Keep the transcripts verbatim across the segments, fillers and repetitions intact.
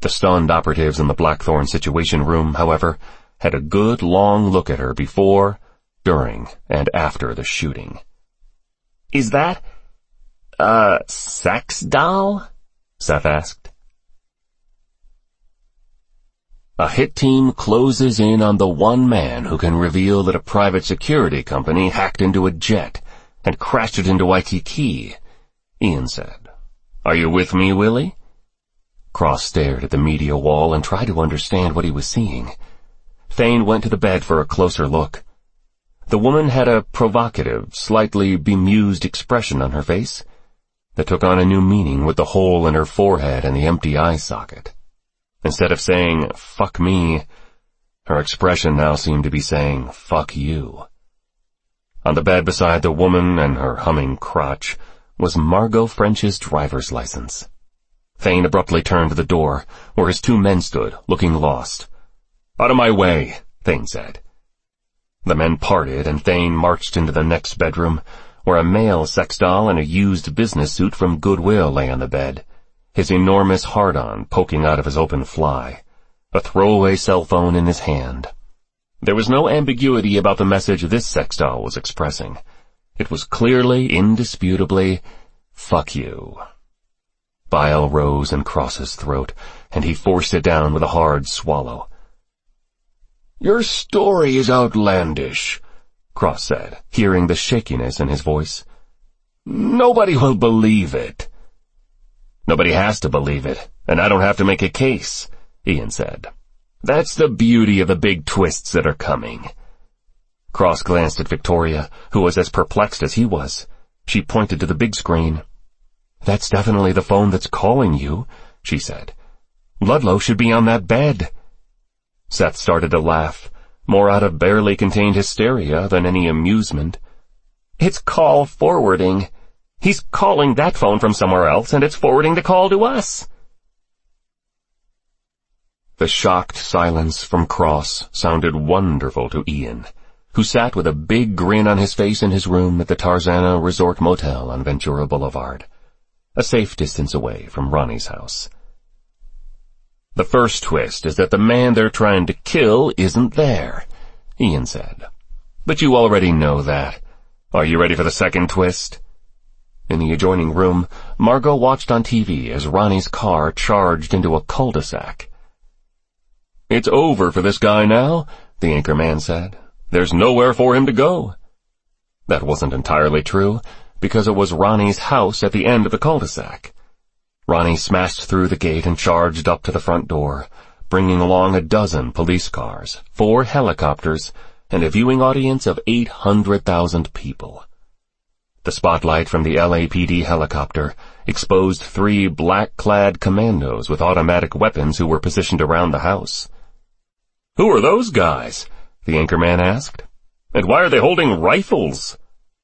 The stunned operatives in the Blackthorn Situation Room, however, had a good long look at her before, during, and after the shooting. "Is that a sex doll?" Seth asked. A hit team closes in on the one man who can reveal that a private security company hacked into a jet and crashed it into Waikiki, Ian said. "Are you with me, Willie?" Cross stared at the media wall and tried to understand what he was seeing. Thane went to the bed for a closer look. The woman had a provocative, slightly bemused expression on her face that took on a new meaning with the hole in her forehead and the empty eye socket. Instead of saying, "Fuck me," her expression now seemed to be saying, "Fuck you." On the bed beside the woman and her humming crotch was Margot French's driver's license. Thane abruptly turned to the door, where his two men stood, looking lost. "Out of my way," Thane said. The men parted, and Thane marched into the next bedroom, where a male sex doll in a used business suit from Goodwill lay on the bed, his enormous hard-on poking out of his open fly, a throwaway cell phone in his hand. There was no ambiguity about the message this sex doll was expressing. It was clearly, indisputably, "Fuck you." Bile rose and crossed his throat, and he forced it down with a hard swallow. "Your story is outlandish," Cross said, hearing the shakiness in his voice. "Nobody will believe it." "Nobody has to believe it, and I don't have to make a case," Ian said. "That's the beauty of the big twists that are coming." Cross glanced at Victoria, who was as perplexed as he was. She pointed to the big screen. "That's definitely the phone that's calling you," she said. "Ludlow should be on that bed." Seth started to laugh, more out of barely contained hysteria than any amusement. "It's call forwarding. He's calling that phone from somewhere else, and it's forwarding the call to us." The shocked silence from Cross sounded wonderful to Ian, who sat with a big grin on his face in his room at the Tarzana Resort Motel on Ventura Boulevard, a safe distance away from Ronnie's house. "The first twist is that the man they're trying to kill isn't there," Ian said. "But you already know that. Are you ready for the second twist?" In the adjoining room, Margot watched on T V as Ronnie's car charged into a cul-de-sac. "It's over for this guy now," the anchorman said. "There's nowhere for him to go." That wasn't entirely true, because it was Ronnie's house at the end of the cul-de-sac. Ronnie smashed through the gate and charged up to the front door, bringing along a dozen police cars, four helicopters, and a viewing audience of eight hundred thousand people. The spotlight from the L A P D helicopter exposed three black-clad commandos with automatic weapons who were positioned around the house. "Who are those guys?" the anchorman asked. "And why are they holding rifles?"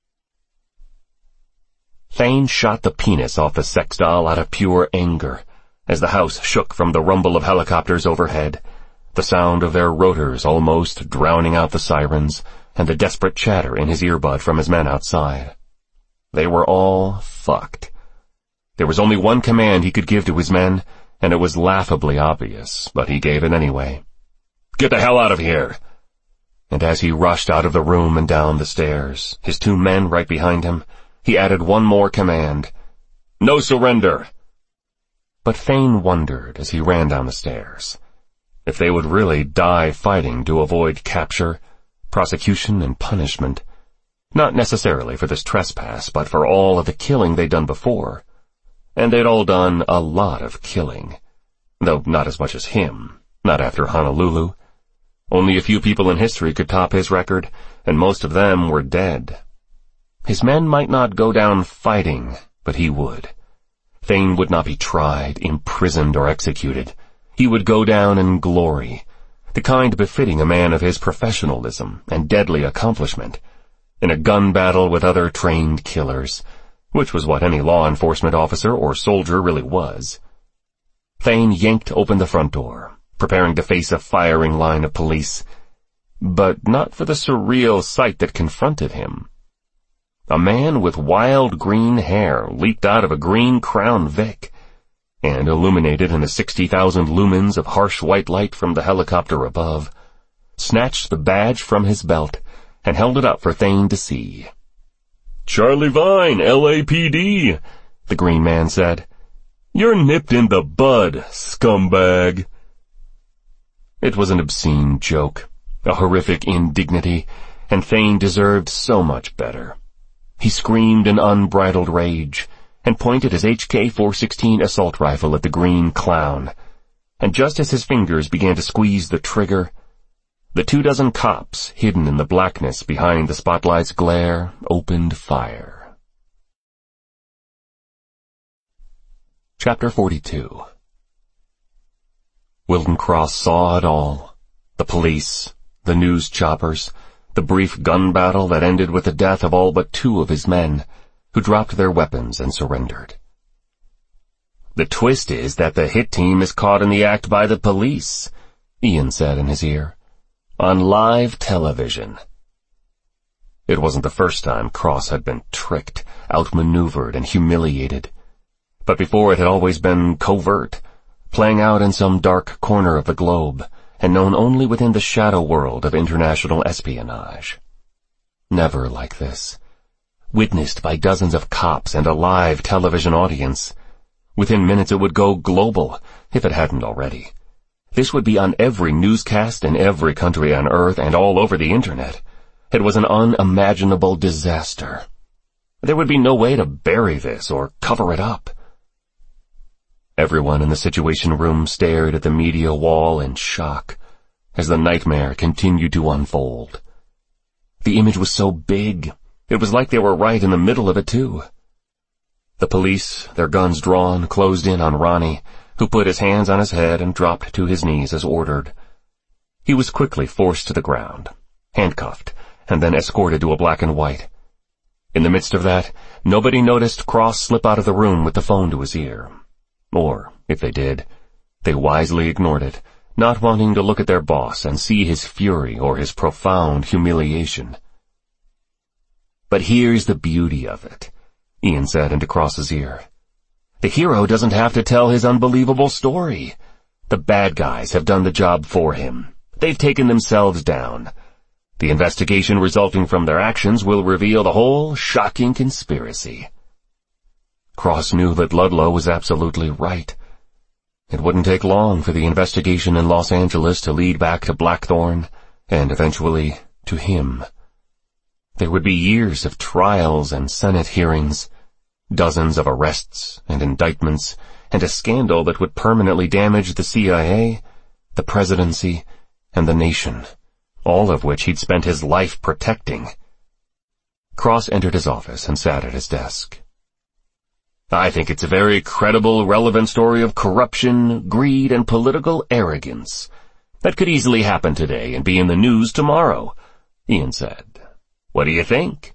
Thane shot the penis off the sex doll out of pure anger, as the house shook from the rumble of helicopters overhead, the sound of their rotors almost drowning out the sirens, and the desperate chatter in his earbud from his men outside. They were all fucked. There was only one command he could give to his men, and it was laughably obvious, but he gave it anyway. "Get the hell out of here!" And as he rushed out of the room and down the stairs, his two men right behind him, he added one more command. "No surrender!" But Thane wondered as he ran down the stairs if they would really die fighting to avoid capture, prosecution, and punishment, not necessarily for this trespass, but for all of the killing they'd done before. And they'd all done a lot of killing, though not as much as him, not after Honolulu. Only a few people in history could top his record, and most of them were dead. His men might not go down fighting, but he would. Thane would not be tried, imprisoned, or executed. He would go down in glory, the kind befitting a man of his professionalism and deadly accomplishment, in a gun battle with other trained killers, which was what any law enforcement officer or soldier really was. Thane yanked open the front door, preparing to face a firing line of police, but not for the surreal sight that confronted him. A man with wild green hair leaped out of a green Crown Vic. and illuminated in the sixty thousand lumens of harsh white light from the helicopter above, snatched the badge from his belt and held it up for Thane to see. "Charlie Vine, L A P D, the green man said. "You're nipped in the bud, scumbag." It was an obscene joke, a horrific indignity, and Thane deserved so much better. He screamed in unbridled rage and pointed his H K four sixteen assault rifle at the green clown, and just as his fingers began to squeeze the trigger, the two dozen cops, hidden in the blackness behind the spotlight's glare, opened fire. Chapter forty-two. Wilton Cross saw it all. The police, the news choppers, the brief gun battle that ended with the death of all but two of his men, who dropped their weapons and surrendered. "The twist is that the hit team is caught in the act by the police," Ian said in his ear. "On live television." It wasn't the first time Cross had been tricked, outmaneuvered, and humiliated. But before it had always been covert, playing out in some dark corner of the globe, and known only within the shadow world of international espionage. Never like this. Witnessed by dozens of cops and a live television audience. Within minutes it would go global, if it hadn't already. This would be on every newscast in every country on Earth and all over the Internet. It was an unimaginable disaster. There would be no way to bury this or cover it up. Everyone in the Situation Room stared at the media wall in shock as the nightmare continued to unfold. The image was so big, it was like they were right in the middle of it too. The police, their guns drawn, closed in on Ronnie, who put his hands on his head and dropped to his knees as ordered. He was quickly forced to the ground, handcuffed, and then escorted to a black and white. In the midst of that, nobody noticed Cross slip out of the room with the phone to his ear. Or, if they did, they wisely ignored it, not wanting to look at their boss and see his fury or his profound humiliation. "But here's the beauty of it," Ian said into Cross's ear. "The hero doesn't have to tell his unbelievable story. The bad guys have done the job for him. They've taken themselves down. The investigation resulting from their actions will reveal the whole shocking conspiracy." Cross knew that Ludlow was absolutely right. It wouldn't take long for the investigation in Los Angeles to lead back to Blackthorn, and eventually to him. There would be years of trials and Senate hearings, dozens of arrests and indictments, and a scandal that would permanently damage the C I A, the presidency, and the nation, all of which he'd spent his life protecting. Cross entered his office and sat at his desk. "I think it's a very credible, relevant story of corruption, greed, and political arrogance that could easily happen today and be in the news tomorrow," Ian said. "What do you think?"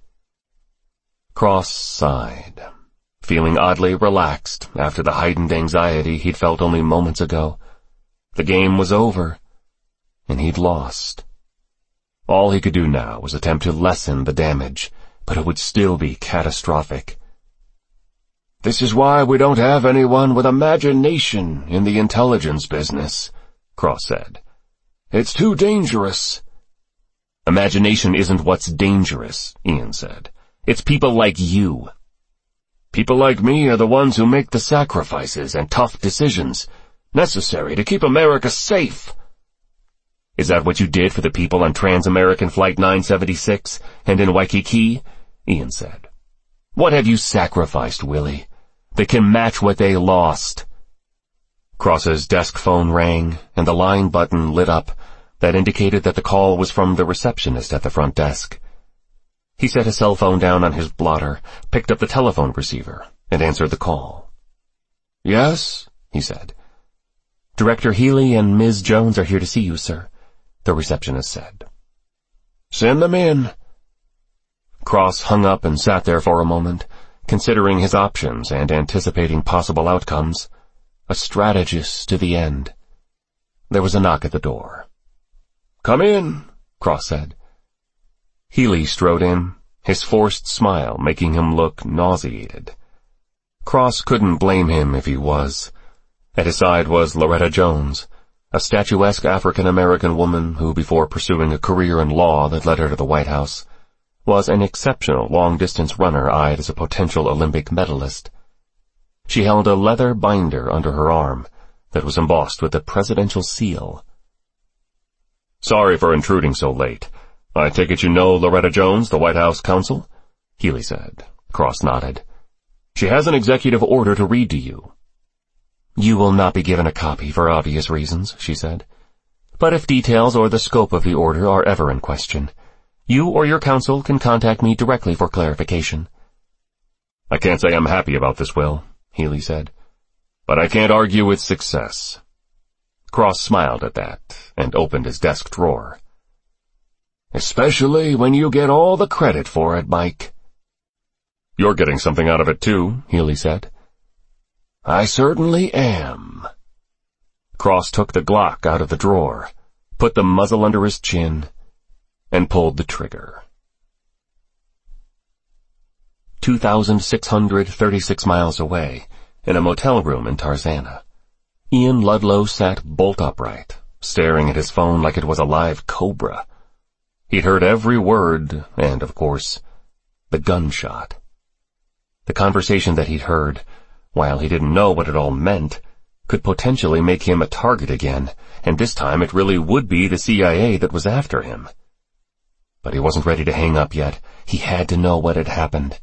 Cross sighed, feeling oddly relaxed after the heightened anxiety he'd felt only moments ago. The game was over, and he'd lost. All he could do now was attempt to lessen the damage, but it would still be catastrophic. "This is why we don't have anyone with imagination in the intelligence business," Cross said. "It's too dangerous." "Imagination isn't what's dangerous," Ian said. "It's people like you. People like me are the ones who make the sacrifices and tough decisions necessary to keep America safe." "Is that what you did for the people on Trans-American Flight nine seventy-six and in Waikiki?" Ian said. "What have you sacrificed, Willie? They can match what they lost." Cross's desk phone rang, and the line button lit up that indicated that the call was from the receptionist at the front desk. He set his cell phone down on his blotter, picked up the telephone receiver, and answered the call. "Yes," he said. "Director Healy and Miz Jones are here to see you, sir," the receptionist said. "Send them in." Cross hung up and sat there for a moment, considering his options and anticipating possible outcomes, a strategist to the end. There was a knock at the door. "Come in," Cross said. Healy strode in, his forced smile making him look nauseated. Cross couldn't blame him if he was. At his side was Loretta Jones, a statuesque African-American woman who, before pursuing a career in law that led her to the White House, was an exceptional long-distance runner eyed as a potential Olympic medalist. She held a leather binder under her arm that was embossed with the presidential seal. "Sorry for intruding so late. I take it you know Loretta Jones, the White House counsel?" Healy said. Cross nodded. "She has an executive order to read to you." "You will not be given a copy for obvious reasons," she said. "But if details or the scope of the order are ever in question, you or your counsel can contact me directly for clarification." "I can't say I'm happy about this will," Healy said, "but I can't argue with success." Cross smiled at that and opened his desk drawer. "Especially when you get all the credit for it, Mike." "You're getting something out of it too," Healy said. "I certainly am." Cross took the Glock out of the drawer, put the muzzle under his chin, and pulled the trigger. two thousand six hundred thirty-six miles away, in a motel room in Tarzana, Ian Ludlow sat bolt upright, staring at his phone like it was a live cobra. He'd heard every word, and, of course, the gunshot. The conversation that he'd heard, while he didn't know what it all meant, could potentially make him a target again, and this time it really would be the C I A that was after him. But he wasn't ready to hang up yet. He had to know what had happened.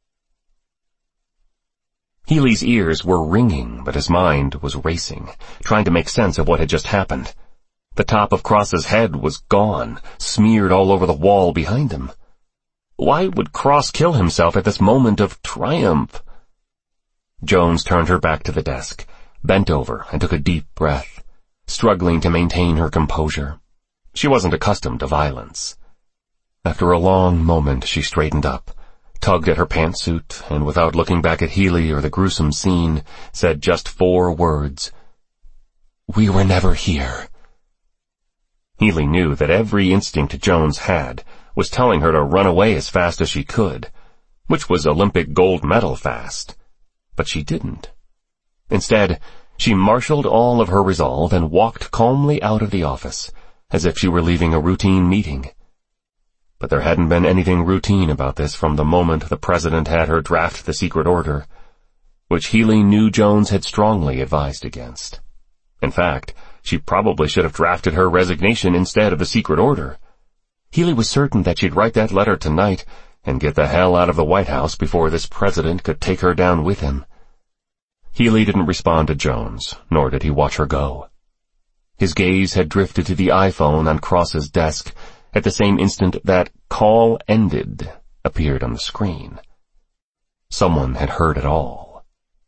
Healy's ears were ringing, but his mind was racing, trying to make sense of what had just happened. The top of Cross's head was gone, smeared all over the wall behind him. Why would Cross kill himself at this moment of triumph? Jones turned her back to the desk, bent over and took a deep breath, struggling to maintain her composure. She wasn't accustomed to violence. After a long moment she straightened up, tugged at her pantsuit, and without looking back at Healy or the gruesome scene, said just four words. "We were never here." Healy knew that every instinct Jones had was telling her to run away as fast as she could, which was Olympic gold medal fast. But she didn't. Instead, she marshaled all of her resolve and walked calmly out of the office, as if she were leaving a routine meeting. But there hadn't been anything routine about this from the moment the president had her draft the secret order, which Healy knew Jones had strongly advised against. In fact, she probably should have drafted her resignation instead of the secret order. Healy was certain that she'd write that letter tonight and get the hell out of the White House before this president could take her down with him. Healy didn't respond to Jones, nor did he watch her go. His gaze had drifted to the iPhone on Cross's desk at the same instant that "call ended" appeared on the screen. Someone had heard it all.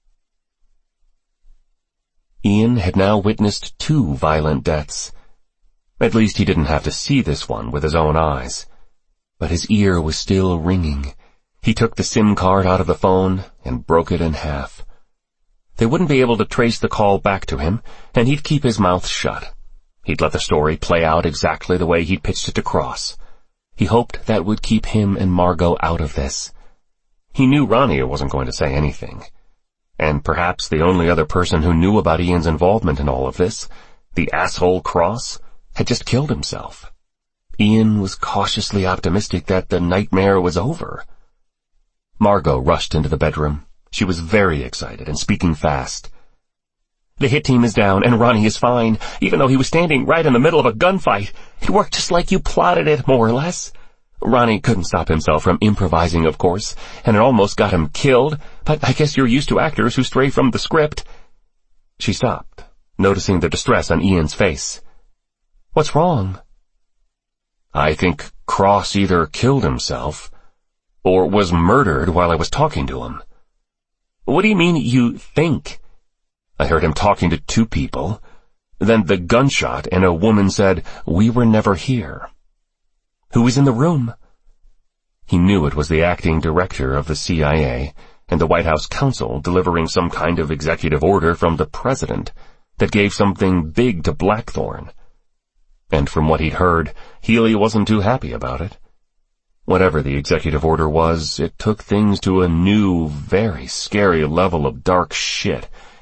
Ian had now witnessed two violent deaths. At least he didn't have to see this one with his own eyes. But his ear was still ringing. He took the SIM card out of the phone and broke it in half. They wouldn't be able to trace the call back to him, and he'd keep his mouth shut. He'd let the story play out exactly the way he'd pitched it to Cross. He hoped that would keep him and Margot out of this. He knew Ronnie wasn't going to say anything. And perhaps the only other person who knew about Ian's involvement in all of this, the asshole Cross, had just killed himself. Ian was cautiously optimistic that the nightmare was over. Margot rushed into the bedroom. She was very excited and speaking fast. "The hit team is down, and Ronnie is fine, even though he was standing right in the middle of a gunfight. It worked just like you plotted it, more or less. Ronnie couldn't stop himself from improvising, of course, and it almost got him killed, but I guess you're used to actors who stray from the script." She stopped, noticing the distress on Ian's face. "What's wrong?" "I think Cross either killed himself or was murdered while I was talking to him." "What do you mean, you think?" "I heard him talking to two people. Then the gunshot, and a woman said, 'We were never here.'" "Who was in the room?" He knew it was the acting director of the C I A and the White House counsel delivering some kind of executive order from the president that gave something big to Blackthorne. And from what he'd heard, Healy wasn't too happy about it. Whatever the executive order was, it took things to a new, very scary level of dark shit,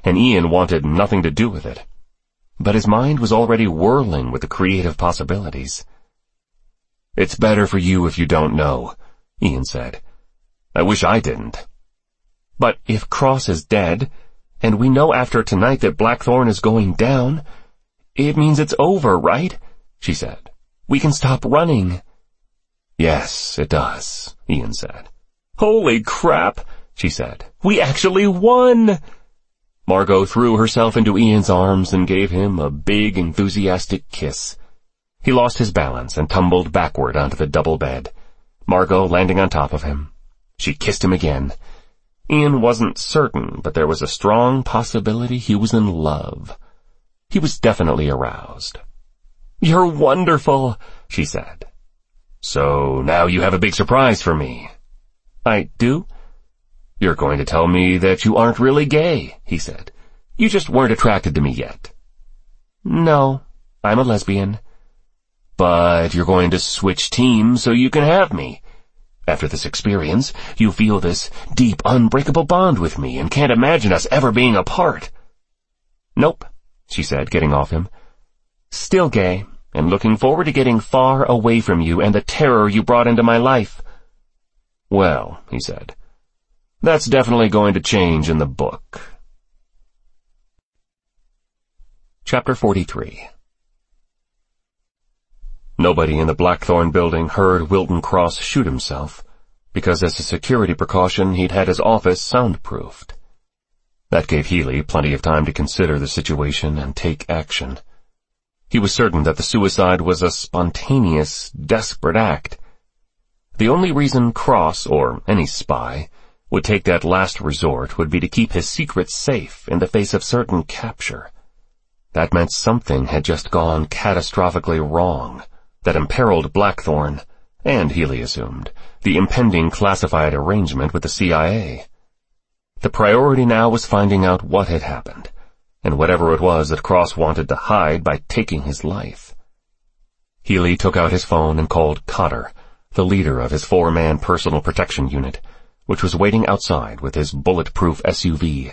and Ian wanted nothing to do with it. But his mind was already whirling with the creative possibilities. "It's better for you if you don't know," Ian said. "I wish I didn't." "But if Cross is dead, and we know after tonight that Blackthorn is going down, it means it's over, right?" she said. "We can stop running." "Yes, it does," Ian said. "Holy crap," she said. "We actually won!" Margot threw herself into Ian's arms and gave him a big, enthusiastic kiss. He lost his balance and tumbled backward onto the double bed, Margot landing on top of him. She kissed him again. Ian wasn't certain, but there was a strong possibility he was in love. He was definitely aroused. "You're wonderful," she said. "So now you have a big surprise for me." "I do?" "You're going to tell me that you aren't really gay," he said. "You just weren't attracted to me yet." "No, I'm a lesbian." "But you're going to switch teams so you can have me. After this experience, you feel this deep, unbreakable bond with me and can't imagine us ever being apart." "Nope," she said, getting off him. "Still gay, and looking forward to getting far away from you and the terror you brought into my life." "Well," he said, "that's definitely going to change in the book." Chapter forty-three. Nobody in the Blackthorn building heard Wilton Cross shoot himself, because as a security precaution he'd had his office soundproofed. That gave Healy plenty of time to consider the situation and take action. He was certain that the suicide was a spontaneous, desperate act. The only reason Cross, or any spy, would take that last resort would be to keep his secret safe in the face of certain capture. That meant something had just gone catastrophically wrong, that imperiled Blackthorn, and, Healy assumed, the impending classified arrangement with the C I A. The priority now was finding out what had happened, and whatever it was that Cross wanted to hide by taking his life. Healy took out his phone and called Cotter, the leader of his four-man personal protection unit, which was waiting outside with his bulletproof S U V.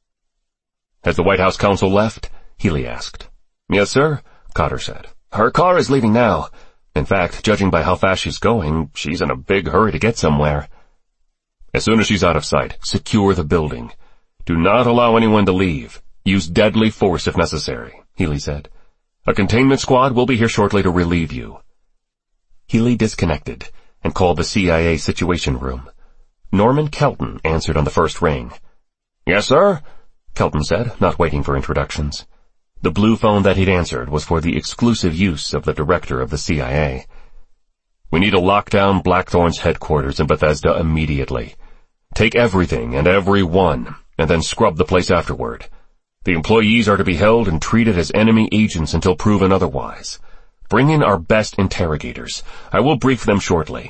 "Has the White House counsel left?" Healy asked. "Yes, sir," Cotter said. "Her car is leaving now. In fact, judging by how fast she's going, she's in a big hurry to get somewhere." "As soon as she's out of sight, secure the building. Do not allow anyone to leave. Use deadly force if necessary," Healy said. "A containment squad will be here shortly to relieve you." Healy disconnected and called the C I A Situation Room. Norman Kelton answered on the first ring. "Yes, sir," Kelton said, not waiting for introductions. The blue phone that he'd answered was for the exclusive use of the director of the C I A. "We need to lock down Blackthorn's headquarters in Bethesda immediately. Take everything and everyone, and then scrub the place afterward. The employees are to be held and treated as enemy agents until proven otherwise. Bring in our best interrogators. I will brief them shortly."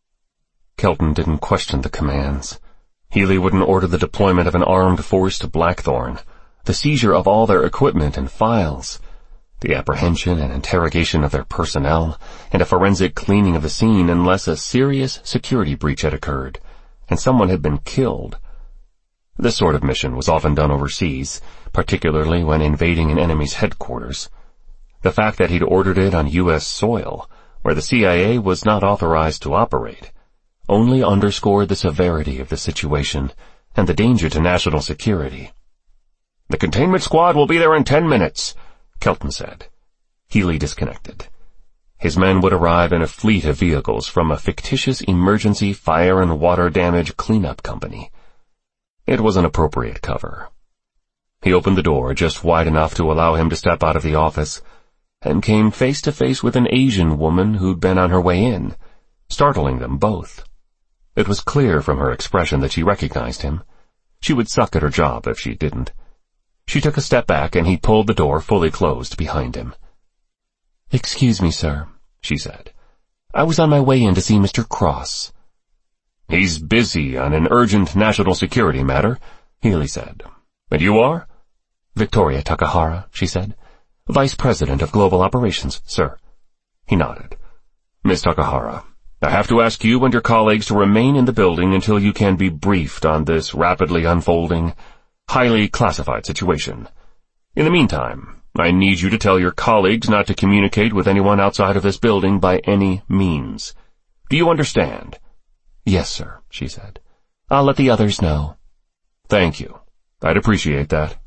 Kelton didn't question the commands. Healy wouldn't order the deployment of an armed force to Blackthorn, the seizure of all their equipment and files, the apprehension and interrogation of their personnel, and a forensic cleaning of the scene unless a serious security breach had occurred, and someone had been killed. This sort of mission was often done overseas, particularly when invading an enemy's headquarters. The fact that he'd ordered it on U S soil, where the C I A was not authorized to operate, only underscored the severity of the situation and the danger to national security. "The containment squad will be there in ten minutes, Kelton said. Healy disconnected. His men would arrive in a fleet of vehicles from a fictitious emergency fire and water damage cleanup company. It was an appropriate cover. He opened the door just wide enough to allow him to step out of the office, and came face to face with an Asian woman who'd been on her way in, startling them both. It was clear from her expression that she recognized him. She would suck at her job if she didn't. She took a step back and he pulled the door fully closed behind him. "Excuse me, sir," she said. "I was on my way in to see Mister Cross." "He's busy on an urgent national security matter," Healy said. "And you are?" "Victoria Takahara," she said. "Vice President of Global Operations, sir." He nodded. "Miss Takahara, I have to ask you and your colleagues to remain in the building until you can be briefed on this rapidly unfolding Highly classified situation. In the meantime, I need you to tell your colleagues not to communicate with anyone outside of this building by any means. Do you understand?" "Yes, sir," she said. "I'll let the others know." "Thank you. I'd appreciate that."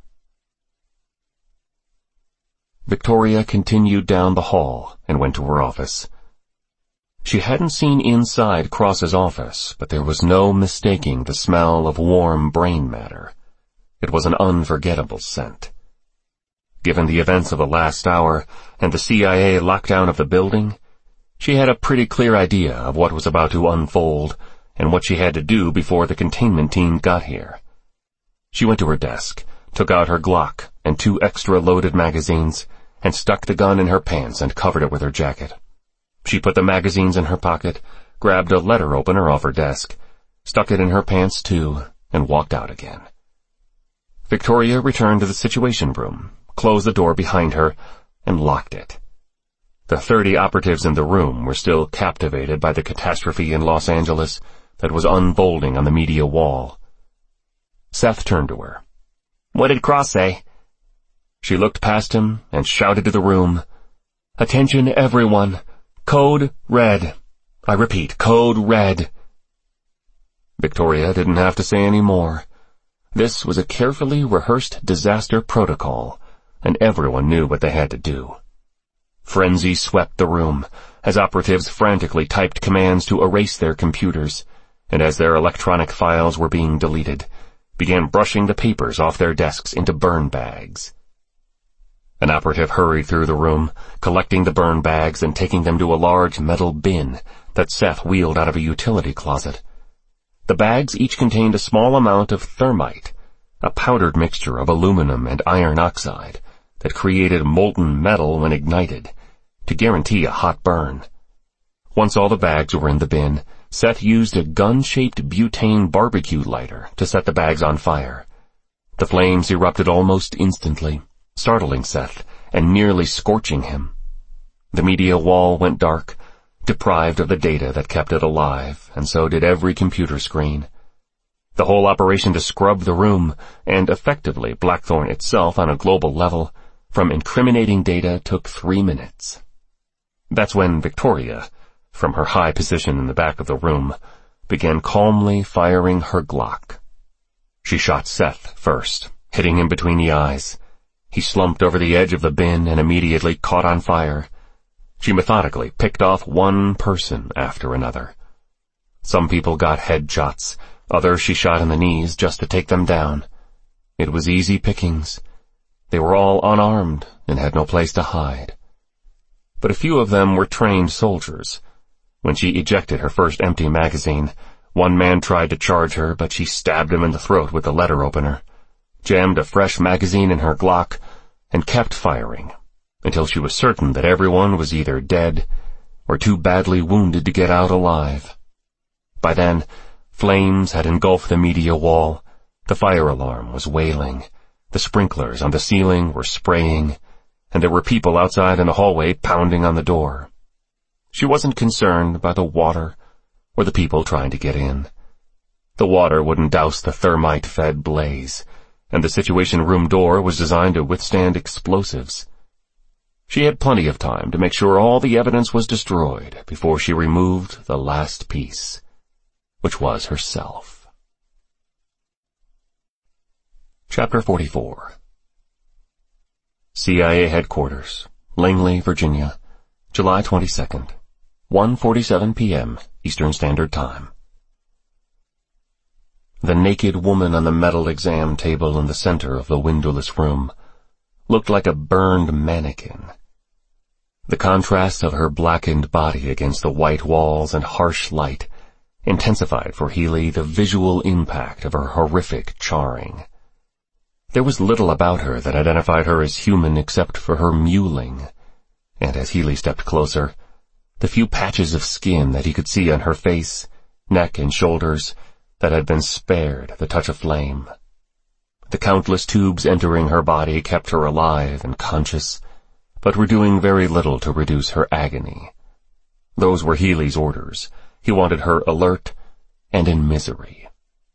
Victoria continued down the hall and went to her office. She hadn't seen inside Cross's office, but there was no mistaking the smell of warm brain matter. It was an unforgettable scent. Given the events of the last hour and the C I A lockdown of the building, she had a pretty clear idea of what was about to unfold and what she had to do before the containment team got here. She went to her desk, took out her Glock and two extra loaded magazines, and stuck the gun in her pants and covered it with her jacket. She put the magazines in her pocket, grabbed a letter opener off her desk, stuck it in her pants too, and walked out again. Victoria returned to the Situation Room, closed the door behind her, and locked it. The thirty operatives in the room were still captivated by the catastrophe in Los Angeles that was unfolding on the media wall. Seth turned to her. "What did Cross say?" She looked past him and shouted to the room, "Attention everyone! Code Red. I repeat, Code Red." Victoria didn't have to say any more. This was a carefully rehearsed disaster protocol, and everyone knew what they had to do. Frenzy swept the room, as operatives frantically typed commands to erase their computers, and as their electronic files were being deleted, began brushing the papers off their desks into burn bags. An operative hurried through the room, collecting the burn bags and taking them to a large metal bin that Seth wheeled out of a utility closet. The bags each contained a small amount of thermite, a powdered mixture of aluminum and iron oxide that created molten metal when ignited, to guarantee a hot burn. Once all the bags were in the bin, Seth used a gun-shaped butane barbecue lighter to set the bags on fire. The flames erupted almost instantly, startling Seth and nearly scorching him. The media wall went dark, deprived of the data that kept it alive, and so did every computer screen. The whole operation to scrub the room, and effectively Blackthorn itself on a global level, from incriminating data took three minutes. That's when Victoria, from her high position in the back of the room, began calmly firing her Glock. She shot Seth first, hitting him between the eyes. He slumped over the edge of the bin and immediately caught on fire. She methodically picked off one person after another. Some people got headshots, others she shot in the knees just to take them down. It was easy pickings. They were all unarmed and had no place to hide. But a few of them were trained soldiers. When she ejected her first empty magazine, one man tried to charge her, but she stabbed him in the throat with the letter opener, jammed a fresh magazine in her Glock, and kept firing, until she was certain that everyone was either dead or too badly wounded to get out alive. By then, flames had engulfed the media wall, the fire alarm was wailing, the sprinklers on the ceiling were spraying, and there were people outside in the hallway pounding on the door. She wasn't concerned by the water or the people trying to get in. The water wouldn't douse the thermite-fed blaze, and the Situation Room door was designed to withstand explosives. She had plenty of time to make sure all the evidence was destroyed before she removed the last piece, which was herself. Chapter forty-four. C I A Headquarters, Langley, Virginia, July twenty-second, one forty-seven p m Eastern Standard Time. The naked woman on the metal exam table in the center of the windowless room looked like a burned mannequin. The contrast of her blackened body against the white walls and harsh light intensified for Healy the visual impact of her horrific charring. There was little about her that identified her as human except for her mewling, and as Healy stepped closer, the few patches of skin that he could see on her face, neck, and shoulders that had been spared the touch of flame. The countless tubes entering her body kept her alive and conscious, but were doing very little to reduce her agony. Those were Healy's orders. He wanted her alert and in misery.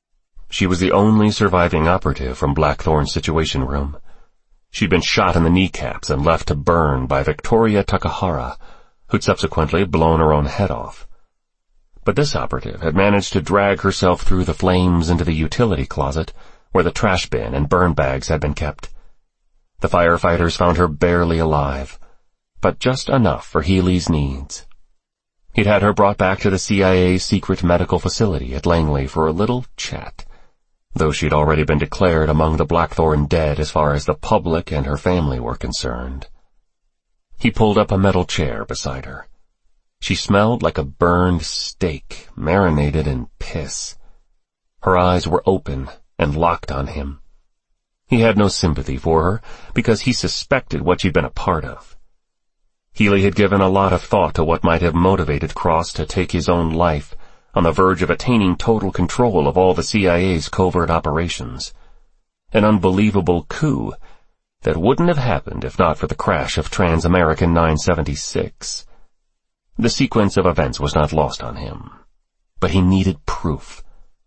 she was the only surviving operative from Blackthorn's Situation Room. She'd been shot in the kneecaps and left to burn by Victoria Takahara, who'd subsequently blown her own head off. But this operative had managed to drag herself through the flames into the utility closet, where the trash bin and burn bags had been kept. The firefighters found her barely alive, but just enough for Healy's needs. He'd had her brought back to the C I A's secret medical facility at Langley for a little chat, though she'd already been declared among the Blackthorn dead as far as the public and her family were concerned. He pulled up a metal chair beside her. She smelled like a burned steak, marinated in piss. Her eyes were open and locked on him. He had no sympathy for her, because he suspected what she'd been a part of. Healy had given a lot of thought to what might have motivated Cross to take his own life, on the verge of attaining total control of all the C I A's covert operations. An unbelievable coup that wouldn't have happened if not for the crash of Trans-American nine seventy-six. The sequence of events was not lost on him, but he needed proof.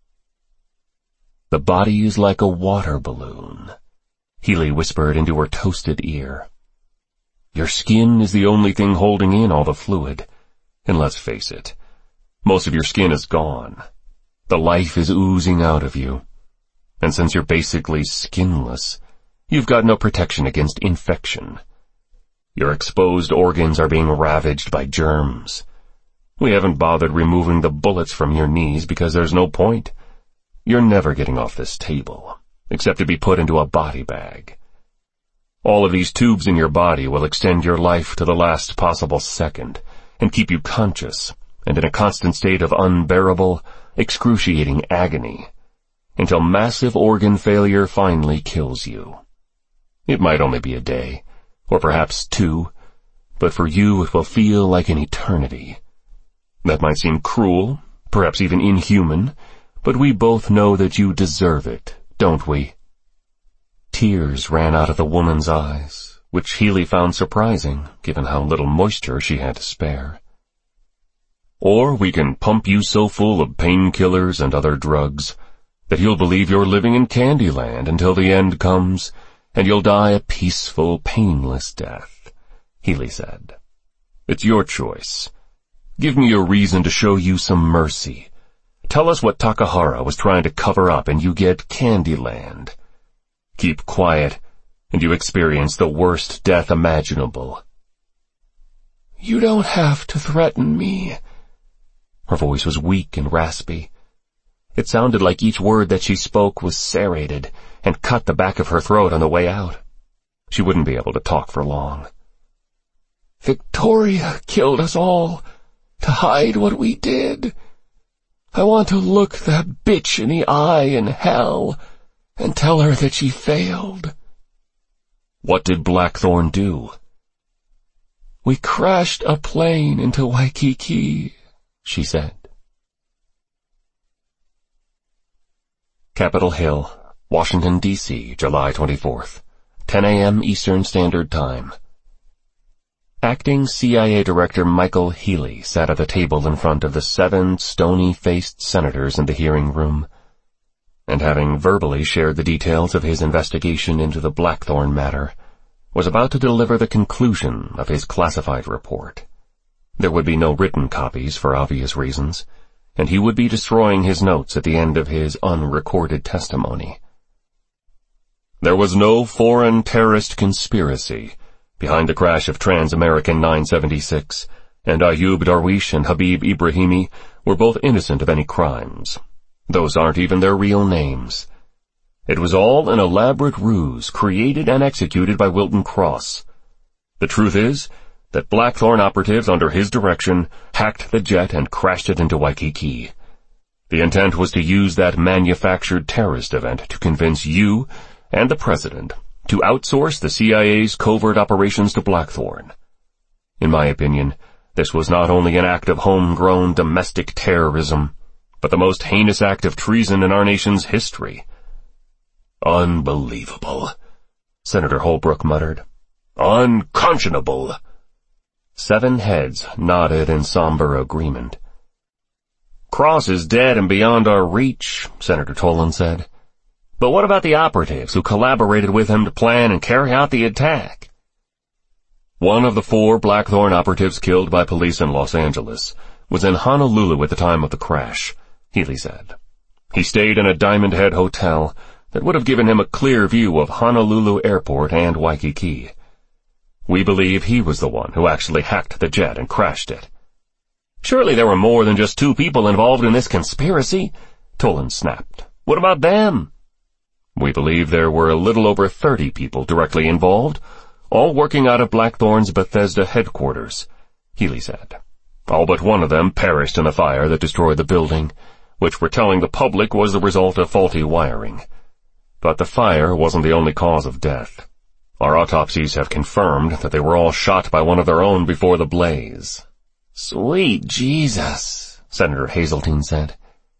"The body is like a water balloon," Healy whispered into her toasted ear. "Your skin is the only thing holding in all the fluid, and let's face it, most of your skin is gone. The life is oozing out of you, and since you're basically skinless, you've got no protection against infection. Your exposed organs are being ravaged by germs. We haven't bothered removing the bullets from your knees because there's no point. You're never getting off this table, except to be put into a body bag. All of these tubes in your body will extend your life to the last possible second and keep you conscious and in a constant state of unbearable, excruciating agony until massive organ failure finally kills you. It might only be a day, or perhaps two, but for you it will feel like an eternity. That might seem cruel, perhaps even inhuman, but we both know that you deserve it, don't we?" Tears ran out of the woman's eyes, which Healy found surprising, given how little moisture she had to spare. "Or we can pump you so full of painkillers and other drugs that you'll believe you're living in Candyland until the end comes, and you'll die a peaceful, painless death," Healy said. "It's your choice. Give me a reason to show you some mercy. Tell us what Takahara was trying to cover up and you get Candyland. Keep quiet, and you experience the worst death imaginable." "You don't have to threaten me." Her voice was weak and raspy. It sounded like each word that she spoke was serrated and cut the back of her throat on the way out. She wouldn't be able to talk for long. "Victoria killed us all to hide what we did. I want to look that bitch in the eye in hell and tell her that she failed." "What did Blackthorn do?" "We crashed a plane into Waikiki," she said. Capitol Hill, Washington, D C, July twenty-fourth, ten a m Eastern Standard Time. Acting C I A Director Michael Healy sat at the table in front of the seven stony-faced senators in the hearing room, and having verbally shared the details of his investigation into the Blackthorn matter, was about to deliver the conclusion of his classified report. There would be no written copies for obvious reasons, and he would be destroying his notes at the end of his unrecorded testimony. "There was no foreign terrorist conspiracy behind the crash of Trans-American nine seventy-six, and Ayub Darwish and Habib Ibrahimi were both innocent of any crimes. Those aren't even their real names. It was all an elaborate ruse created and executed by Wilton Cross. The truth is that Blackthorn operatives under his direction hacked the jet and crashed it into Waikiki. The intent was to use that manufactured terrorist event to convince you and the President to outsource the C I A's covert operations to Blackthorn. In my opinion, this was not only an act of homegrown domestic terrorism, but the most heinous act of treason in our nation's history." "Unbelievable," Senator Holbrook muttered. "Unconscionable." Seven heads nodded in somber agreement. Cross is dead and beyond our reach, Senator Tolan said. But what about the operatives who collaborated with him to plan and carry out the attack? One of the four Blackthorn operatives killed by police in Los Angeles was in Honolulu at the time of the crash, Healy said. He stayed in a Diamond Head hotel that would have given him a clear view of Honolulu Airport and Waikiki. We believe he was the one who actually hacked the jet and crashed it. Surely there were more than just two people involved in this conspiracy, Tolan snapped. What about them? We believe there were a little over thirty people directly involved, all working out of Blackthorn's Bethesda headquarters, Healy said. All but one of them perished in the fire that destroyed the building, which we're telling the public was the result of faulty wiring. But the fire wasn't the only cause of death. Our autopsies have confirmed that they were all shot by one of their own before the blaze. Sweet Jesus, Senator Hazeltine said.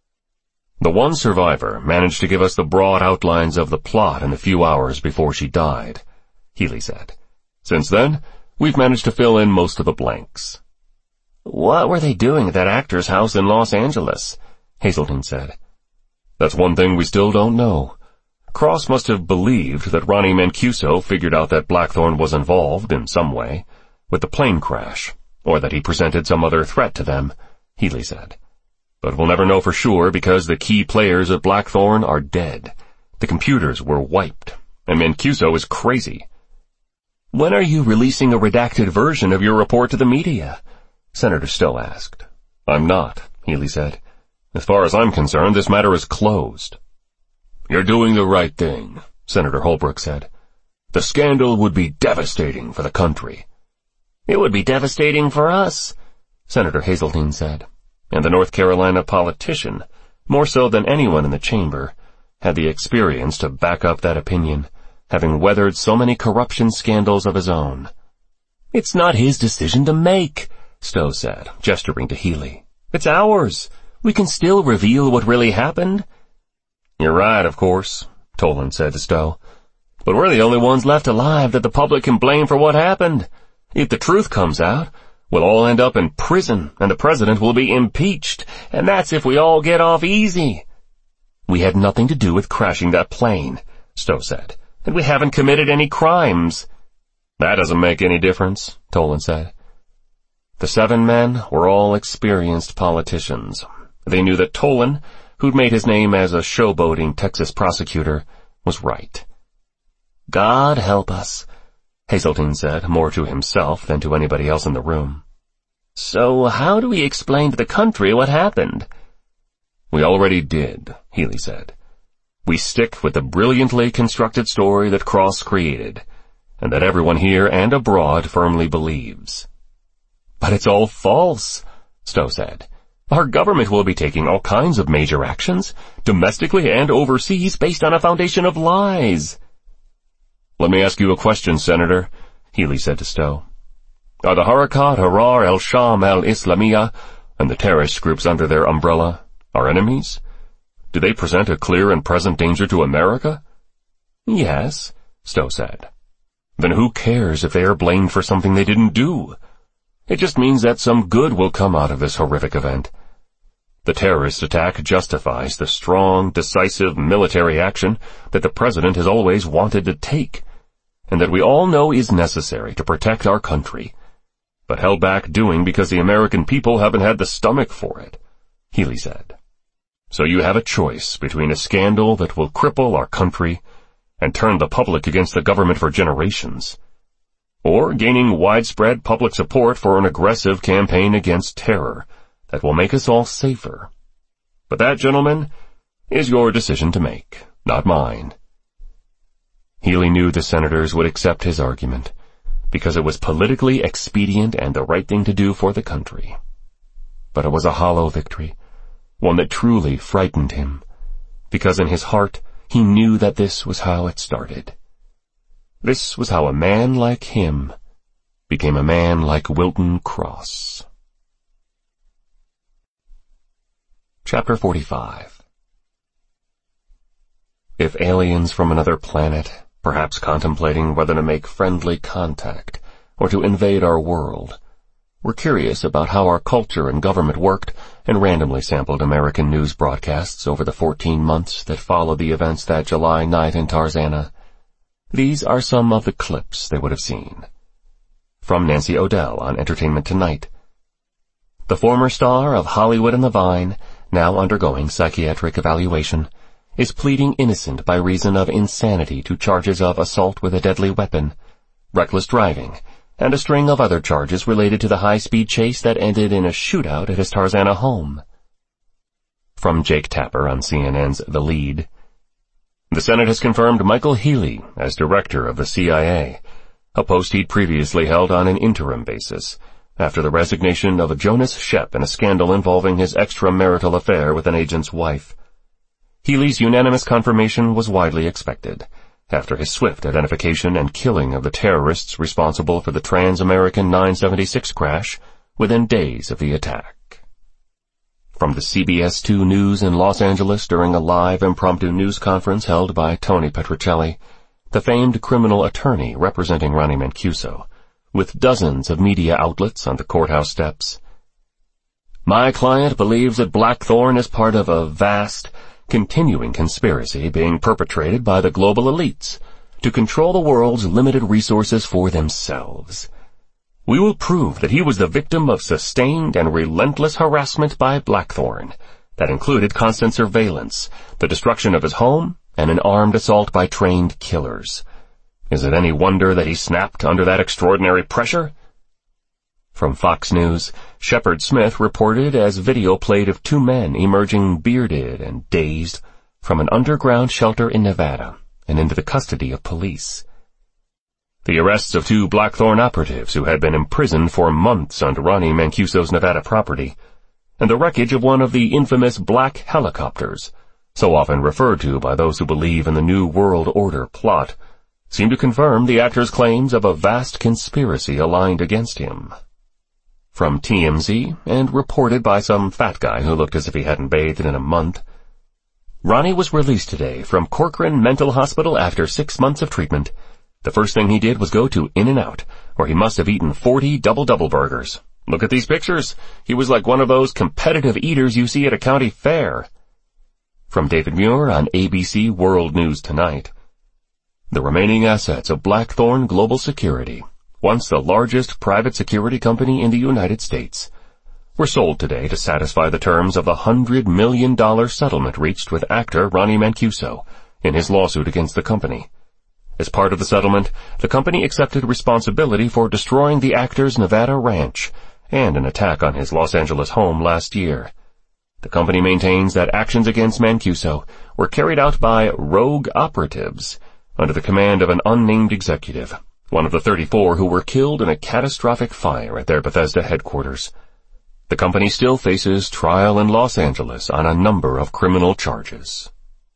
The one survivor managed to give us the broad outlines of the plot in the few hours before she died, Healy said. Since then, we've managed to fill in most of the blanks. What were they doing at that actor's house in Los Angeles? Hazeltine said. That's one thing we still don't know. Cross must have believed that Ronnie Mancuso figured out that Blackthorn was involved in some way with the plane crash, or that he presented some other threat to them, Healy said. But we'll never know for sure because the key players at Blackthorn are dead. The computers were wiped, and Mancuso is crazy. When are you releasing a redacted version of your report to the media? Senator Stowe asked. I'm not, Healy said. As far as I'm concerned, this matter is closed. You're doing the right thing, Senator Holbrook said. The scandal would be devastating for the country. It would be devastating for us, Senator Hazeltine said. And the North Carolina politician, more so than anyone in the chamber, had the experience to back up that opinion, having weathered so many corruption scandals of his own. It's not his decision to make, Stowe said, gesturing to Healy. It's ours. We can still reveal what really happened. You're right, of course, Tolan said to Stowe. But we're the only ones left alive that the public can blame for what happened. If the truth comes out, we'll all end up in prison, and the president will be impeached, and that's if we all get off easy. We had nothing to do with crashing that plane, Stowe said, and we haven't committed any crimes. That doesn't make any difference, Tolan said. The seven men were all experienced politicians. They knew that Tolan, who'd made his name as a showboating Texas prosecutor, was right. God help us, Hazeltine said, more to himself than to anybody else in the room. So how do we explain to the country what happened? We already did, Healy said. We stick with the brilliantly constructed story that Cross created, and that everyone here and abroad firmly believes. But it's all false, Stowe said. Our government will be taking all kinds of major actions, domestically and overseas, based on a foundation of lies. Let me ask you a question, Senator, Healy said to Stowe. Are the Harakat Harar al-Sham al-Islamiyah and the terrorist groups under their umbrella our enemies? Do they present a clear and present danger to America? Yes, Stowe said. Then who cares if they are blamed for something they didn't do? It just means that some good will come out of this horrific event. The terrorist attack justifies the strong, decisive military action that the president has always wanted to take, and that we all know is necessary to protect our country, but held back doing because the American people haven't had the stomach for it, Healy said. So you have a choice between a scandal that will cripple our country and turn the public against the government for generations, or gaining widespread public support for an aggressive campaign against terror that will make us all safer. But that, gentlemen, is your decision to make, not mine. Healy knew the senators would accept his argument, because it was politically expedient and the right thing to do for the country. But it was a hollow victory, one that truly frightened him, because in his heart he knew that this was how it started. This was how a man like him became a man like Wilton Cross. Chapter forty-five. If aliens from another planet, perhaps contemplating whether to make friendly contact or to invade our world, were curious about how our culture and government worked and randomly sampled American news broadcasts over the fourteen months that followed the events that July night in Tarzana, these are some of the clips they would have seen. From Nancy O'Dell on Entertainment Tonight. The former star of Hollywood and the Vine, now undergoing psychiatric evaluation, is pleading innocent by reason of insanity to charges of assault with a deadly weapon, reckless driving, and a string of other charges related to the high-speed chase that ended in a shootout at his Tarzana home. From Jake Tapper on C N N's The Lead. The Senate has confirmed Michael Healy as director of the C I A, a post he'd previously held on an interim basis, after the resignation of Jonas Shep in a scandal involving his extramarital affair with an agent's wife. Healy's unanimous confirmation was widely expected, after his swift identification and killing of the terrorists responsible for the Trans-American nine seventy-six crash within days of the attack. From the C B S two News in Los Angeles during a live impromptu news conference held by Tony Petrocelli, the famed criminal attorney representing Ronnie Mancuso, with dozens of media outlets on the courthouse steps. My client believes that Blackthorn is part of a vast, continuing conspiracy being perpetrated by the global elites to control the world's limited resources for themselves. We will prove that he was the victim of sustained and relentless harassment by Blackthorn that included constant surveillance, the destruction of his home, and an armed assault by trained killers. Is it any wonder that he snapped under that extraordinary pressure? From Fox News, Shepard Smith reported as video played of two men emerging bearded and dazed from an underground shelter in Nevada and into the custody of police. The arrests of two Blackthorn operatives who had been imprisoned for months on Ronnie Mancuso's Nevada property, and the wreckage of one of the infamous black helicopters, so often referred to by those who believe in the New World Order plot, seem to confirm the actor's claims of a vast conspiracy aligned against him. From T M Z, and reported by some fat guy who looked as if he hadn't bathed in a month, Ronnie was released today from Corcoran Mental Hospital after six months of treatment. The first thing he did was go to In-N-Out, where he must have eaten forty double-double burgers. Look at these pictures. He was like one of those competitive eaters you see at a county fair. From David Muir on A B C World News Tonight. The remaining assets of Blackthorn Global Security, once the largest private security company in the United States, were sold today to satisfy the terms of the one hundred million dollars settlement reached with actor Ronnie Mancuso in his lawsuit against the company. As part of the settlement, the company accepted responsibility for destroying the actor's Nevada ranch and an attack on his Los Angeles home last year. The company maintains that actions against Mancuso were carried out by rogue operatives under the command of an unnamed executive, one of the thirty-four who were killed in a catastrophic fire at their Bethesda headquarters. The company still faces trial in Los Angeles on a number of criminal charges.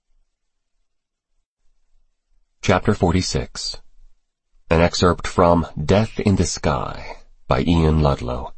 Chapter forty-six. An excerpt from Death in the Sky by Ian Ludlow.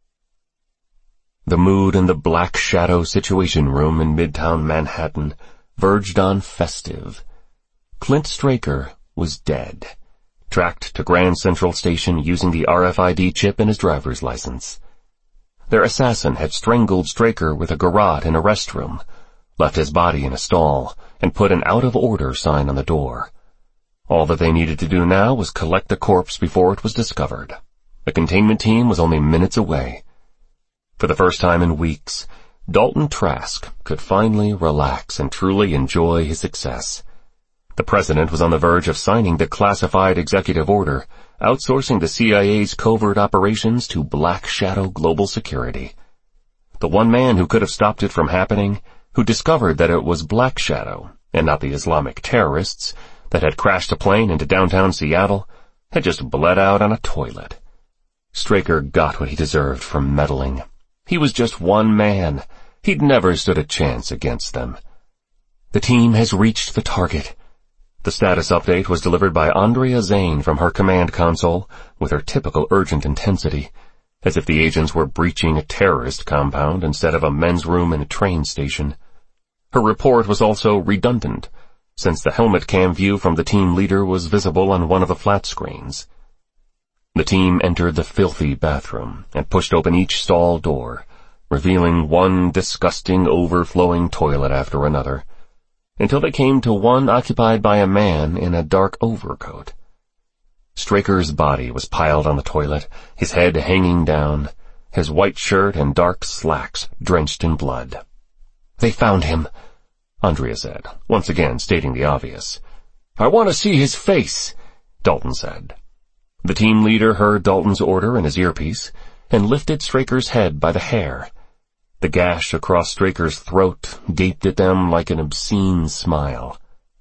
The mood in the Black Shadow Situation Room in Midtown Manhattan verged on festive. Clint Straker was dead, tracked to Grand Central Station using the R F I D chip in his driver's license. Their assassin had strangled Straker with a garrote in a restroom, left his body in a stall, and put an out-of-order sign on the door. All that they needed to do now was collect the corpse before it was discovered. The containment team was only minutes away. For the first time in weeks, Dalton Trask could finally relax and truly enjoy his success. The president was on the verge of signing the classified executive order, outsourcing the C I A's covert operations to Black Shadow Global Security. The one man who could have stopped it from happening, who discovered that it was Black Shadow, and not the Islamic terrorists, that had crashed a plane into downtown Seattle, had just bled out on a toilet. Straker got what he deserved for meddling. He was just one man. He'd never stood a chance against them. The team has reached the target. The status update was delivered by Andrea Zane from her command console with her typical urgent intensity, as if the agents were breaching a terrorist compound instead of a men's room in a train station. Her report was also redundant, since the helmet cam view from the team leader was visible on one of the flat screens. The team entered the filthy bathroom and pushed open each stall door, revealing one disgusting, overflowing toilet after another, until they came to one occupied by a man in a dark overcoat. Straker's body was piled on the toilet, his head hanging down, his white shirt and dark slacks drenched in blood. "They found him," Andrea said, once again stating the obvious. "I want to see his face," Dalton said. The team leader heard Dalton's order in his earpiece and lifted Straker's head by the hair. The gash across Straker's throat gaped at them like an obscene smile.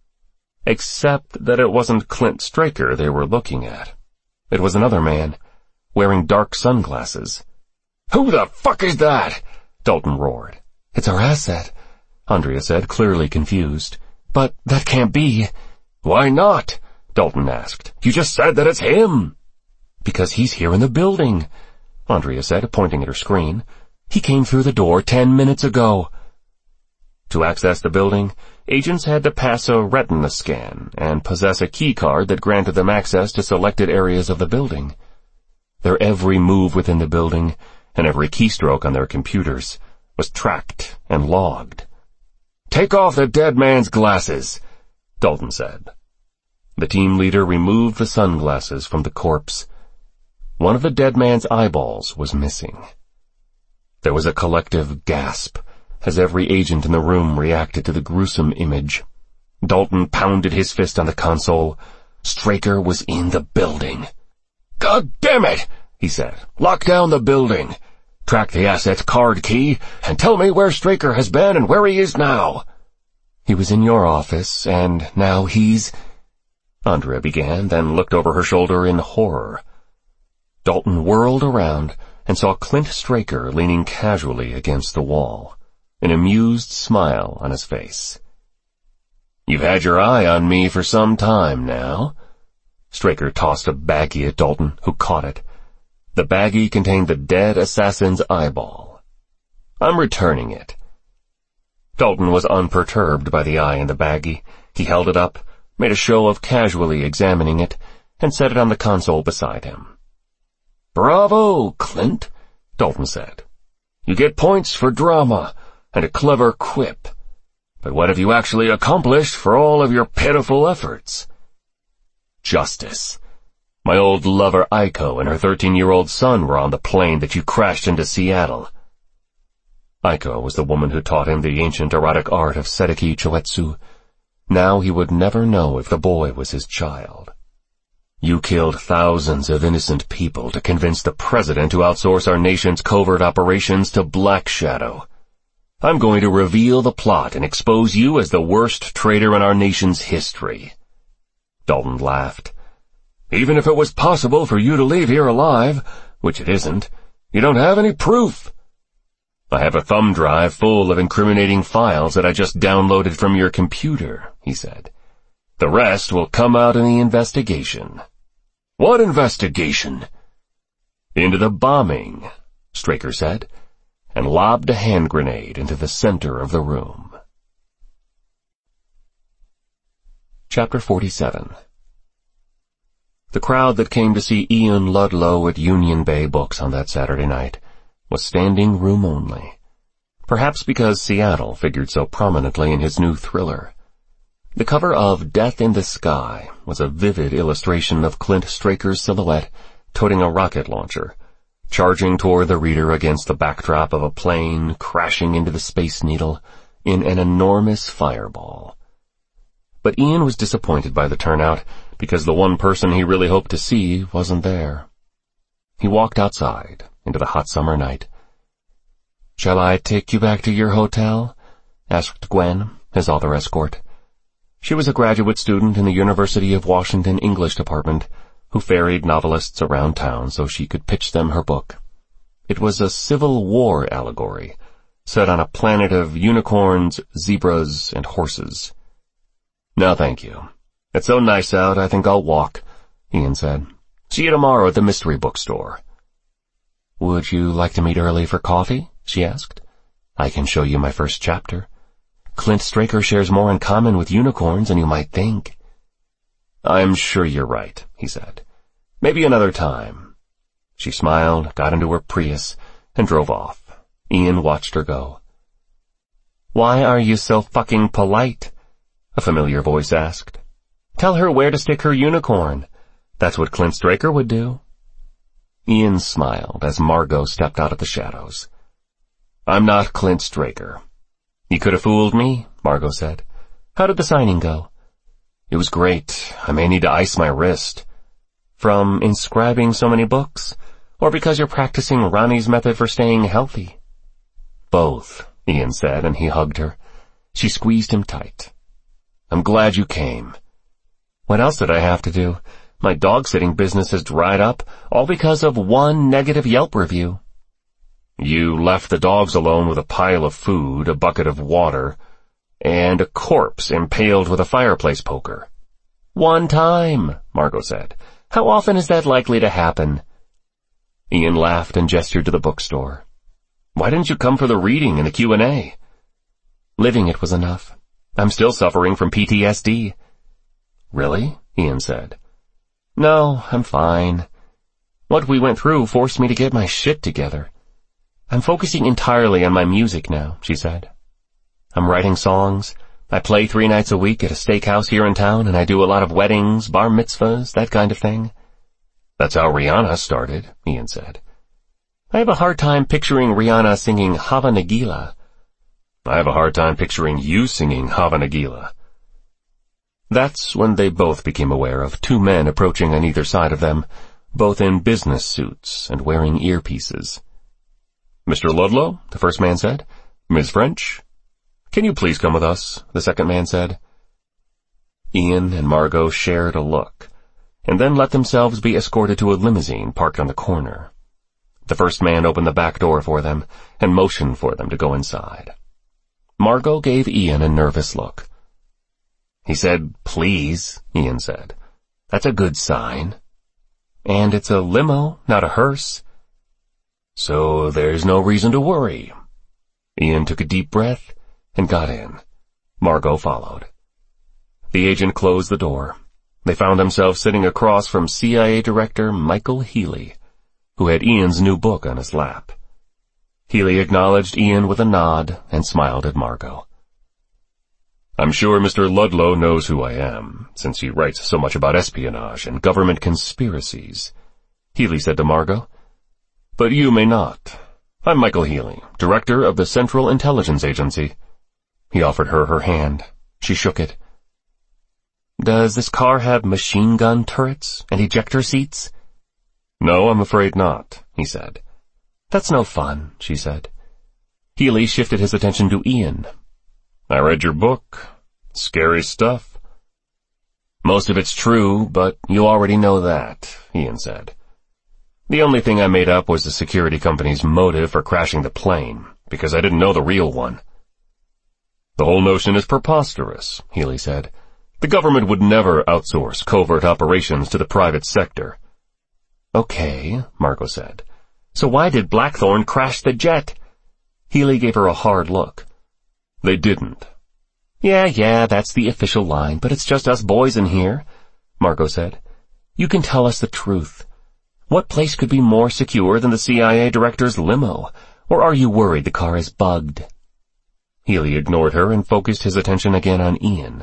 Except that it wasn't Clint Straker they were looking at. It was another man, wearing dark sunglasses. "Who the fuck is that?" Dalton roared. "It's our asset," Andrea said, clearly confused. "But that can't be." "Why not?" Dalton asked. "You just said that it's him." "Because he's here in the building," Andrea said, pointing at her screen. "He came through the door ten minutes ago." To access the building, agents had to pass a retina scan and possess a key card that granted them access to selected areas of the building. Their every move within the building and every keystroke on their computers was tracked and logged. "Take off the dead man's glasses," Dalton said. The team leader removed the sunglasses from the corpse. One of the dead man's eyeballs was missing. There was a collective gasp as every agent in the room reacted to the gruesome image. Dalton pounded his fist on the console. Straker was in the building. "God damn it," he said. "Lock down the building. Track the asset's card key and tell me where Straker has been and where he is now." "He was in your office, and now he's—" Andrea began, then looked over her shoulder in horror. Dalton whirled around and saw Clint Straker leaning casually against the wall, an amused smile on his face. "You've had your eye on me for some time now." Straker tossed a baggie at Dalton, who caught it. The baggie contained the dead assassin's eyeball. "I'm returning it." Dalton was unperturbed by the eye in the baggie. He held it up, made a show of casually examining it, and set it on the console beside him. "Bravo, Clint," Dalton said. "You get points for drama and a clever quip. But what have you actually accomplished for all of your pitiful efforts?" "Justice. My old lover Aiko and her thirteen-year-old son were on the plane that you crashed into Seattle." Aiko was the woman who taught him the ancient erotic art of Seiki Choetsu. Now he would never know if the boy was his child. "You killed thousands of innocent people to convince the president to outsource our nation's covert operations to Black Shadow. I'm going to reveal the plot and expose you as the worst traitor in our nation's history." Dalton laughed. "Even if it was possible for you to leave here alive, which it isn't, you don't have any proof." "I have a thumb drive full of incriminating files that I just downloaded from your computer," he said. "The rest will come out in the investigation." "What investigation?" "Into the bombing," Straker said, and lobbed a hand grenade into the center of the room. Chapter forty-seven. The crowd that came to see Ian Ludlow at Union Bay Books on that Saturday night was standing room only, perhaps because Seattle figured so prominently in his new thriller. The cover of Death in the Sky was a vivid illustration of Clint Straker's silhouette toting a rocket launcher, charging toward the reader against the backdrop of a plane crashing into the Space Needle in an enormous fireball. But Ian was disappointed by the turnout because the one person he really hoped to see wasn't there. He walked outside into the hot summer night. "Shall I take you back to your hotel?" asked Gwen, his other escort. She was a graduate student in the University of Washington English department who ferried novelists around town so she could pitch them her book. It was a Civil War allegory, set on a planet of unicorns, zebras, and horses. "No, thank you. It's so nice out, I think I'll walk," Ian said. "See you tomorrow at the mystery bookstore." "Would you like to meet early for coffee?" she asked. "I can show you my first chapter. Clint Straker shares more in common with unicorns than you might think." "I'm sure you're right," he said. "Maybe another time. She smiled, got into her Prius, and drove off. Ian watched her go. "Why are you so fucking polite?" a familiar voice asked. "Tell her where to stick her unicorn. That's what Clint Straker would do." Ian smiled as Margot stepped out of the shadows. "I'm not Clint Straker." "You could have fooled me," Margot said. "How did the signing go?" "It was great. I may need to ice my wrist." "From inscribing so many books? Or because you're practicing Ronnie's method for staying healthy?" "Both," Ian said, and he hugged her. She squeezed him tight. "I'm glad you came." "What else did I have to do? My dog-sitting business has dried up, all because of one negative Yelp review." "You left the dogs alone with a pile of food, a bucket of water, and a corpse impaled with a fireplace poker." "One time," Margot said. "How often is that likely to happen?" Ian laughed and gestured to the bookstore. "Why didn't you come for the reading and the Q and A?" "Living it was enough. I'm still suffering from P T S D." "Really?" Ian said. "No, I'm fine. What we went through forced me to get my shit together. I'm focusing entirely on my music now," she said. "I'm writing songs. I play three nights a week at a steakhouse here in town, and I do a lot of weddings, bar mitzvahs, that kind of thing." "That's how Rihanna started," Ian said. "I have a hard time picturing Rihanna singing Hava Nagila." "I have a hard time picturing you singing Hava Nagila." That's when they both became aware of two men approaching on either side of them, both in business suits and wearing earpieces. "Mister Ludlow," the first man said. "Miss French." "Can you please come with us?" the second man said. Ian and Margot shared a look, and then let themselves be escorted to a limousine parked on the corner. The first man opened the back door for them and motioned for them to go inside. Margot gave Ian a nervous look. "He said, please," Ian said. "That's a good sign." "And it's a limo, not a hearse." "So there's no reason to worry." Ian took a deep breath and got in. Margot followed. The agent closed the door. They found themselves sitting across from C I A Director Michael Healy, who had Ian's new book on his lap. Healy acknowledged Ian with a nod and smiled at Margot. "I'm sure Mister Ludlow knows who I am, since he writes so much about espionage and government conspiracies," Healy said to Margot. "But you may not. I'm Michael Healy, Director of the Central Intelligence Agency." He offered her her hand. She shook it. "Does this car have machine gun turrets and ejector seats?" "No, I'm afraid not," he said. "That's no fun," she said. Healy shifted his attention to Ian. "I read your book. Scary stuff." "Most of it's true, but you already know that," Ian said. "The only thing I made up was the security company's motive for crashing the plane, because I didn't know the real one." "The whole notion is preposterous," Healy said. "The government would never outsource covert operations to the private sector." "Okay," Margot said. "So why did Blackthorne crash the jet?" Healy gave her a hard look. "They didn't." "Yeah, yeah, that's the official line, but it's just us boys in here," Margot said. "You can tell us the truth. What place could be more secure than the C I A director's limo? Or are you worried the car is bugged?" Healy ignored her and focused his attention again on Ian.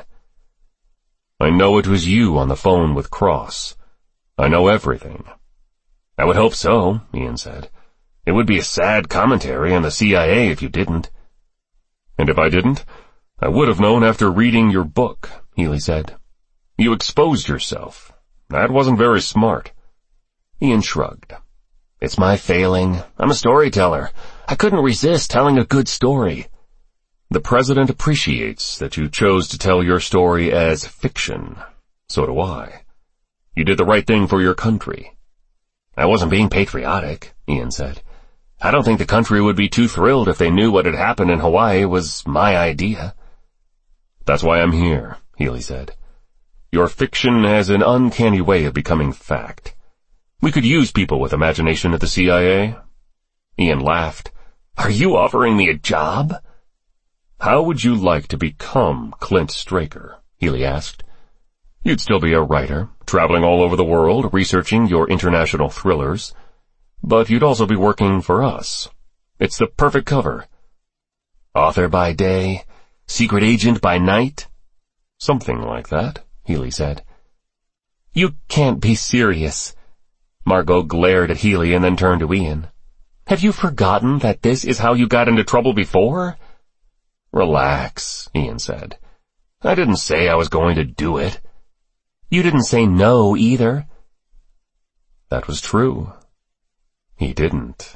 "I know it was you on the phone with Cross. I know everything." "I would hope so," Ian said. "It would be a sad commentary on the C I A if you didn't." "And if I didn't, I would have known after reading your book," Healy said. "You exposed yourself. That wasn't very smart." Ian shrugged. "It's my failing. I'm a storyteller. I couldn't resist telling a good story." "The President appreciates that you chose to tell your story as fiction. So do I. You did the right thing for your country." "I wasn't being patriotic," Ian said. "I don't think the country would be too thrilled if they knew what had happened in Hawaii was my idea." "That's why I'm here," Healy said. "Your fiction has an uncanny way of becoming fact. We could use people with imagination at the C I A." Ian laughed. "Are you offering me a job?" "How would you like to become Clint Straker?" Healy asked. "You'd still be a writer, traveling all over the world, researching your international thrillers. But you'd also be working for us. It's the perfect cover. Author by day, secret agent by night? Something like that, Healy said. You can't be serious. Margot glared at Healy and then turned to Ian. Have you forgotten that this is how you got into trouble before? Relax, Ian said. I didn't say I was going to do it. You didn't say no either. That was true. He didn't.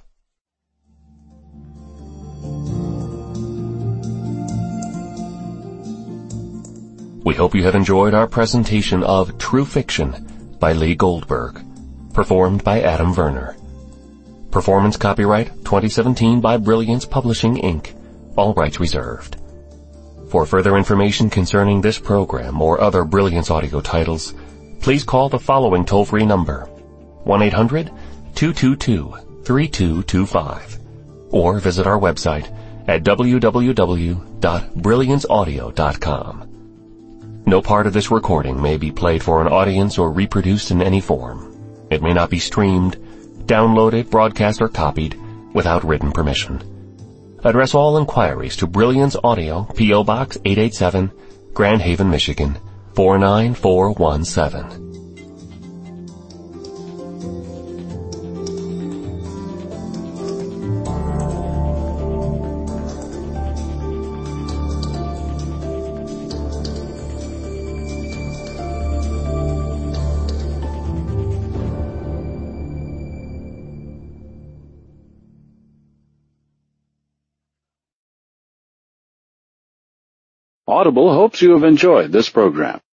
We hope you have enjoyed our presentation of True Fiction by Lee Goldberg, performed by Adam Werner. Performance copyright twenty seventeen by Brilliance Publishing, Incorporated. All rights reserved. For further information concerning this program or other Brilliance audio titles, please call the following toll-free number, one eight hundred two two two three two two five, or visit our website at w w w dot brilliance audio dot com. No part of this recording may be played for an audience or reproduced in any form. It may not be streamed, downloaded, broadcast, or copied without written permission. Address all inquiries to Brilliance Audio, P O. Box eight eight seven, Grand Haven, Michigan, four nine four one seven. Audible hopes you have enjoyed this program.